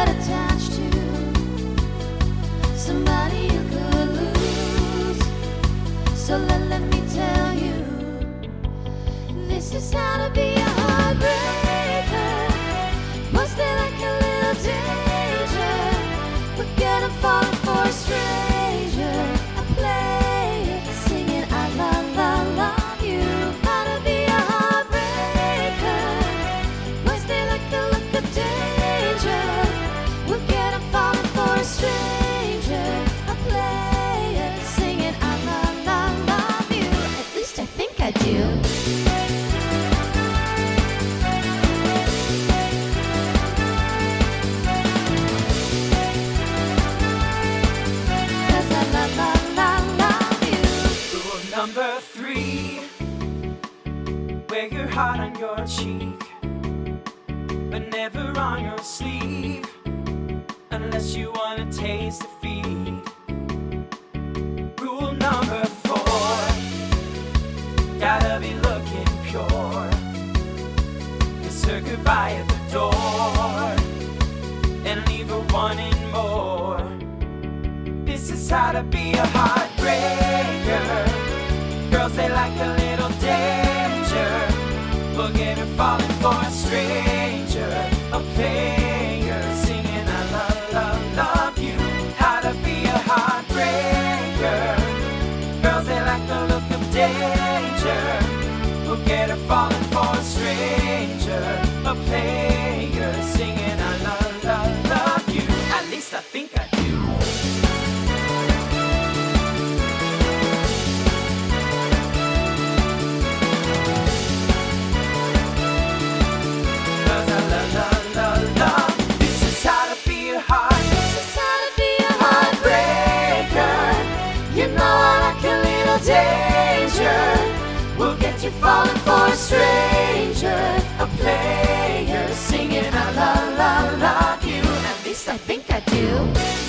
get attached to somebody you could lose. So let me tell you, this is how to be a heartbreaker. Was there like a little danger? Forget I'm falling for a stranger. I play it, singing I love you. How to be a heartbreaker. Was there like a look of danger? Forget I'm falling for a stranger. I play it, singing I love you. At least I think I do. Number 3, wear your heart on your cheek, but never on your sleeve, unless you want to taste defeat. Rule number 4, gotta be looking pure. Kiss her goodbye at the door, and leave her wanting more. This is how to be a heartbreaker. Girls, they like a little danger. Look at her falling for a stranger, a player singing I love you. How to be a heartbreaker. Girls, they like the look of danger. Look at her falling for a stranger, a player singing I love you. At least I think I do. Danger will get you falling for a stranger, a player singing I love you. At least I think I do.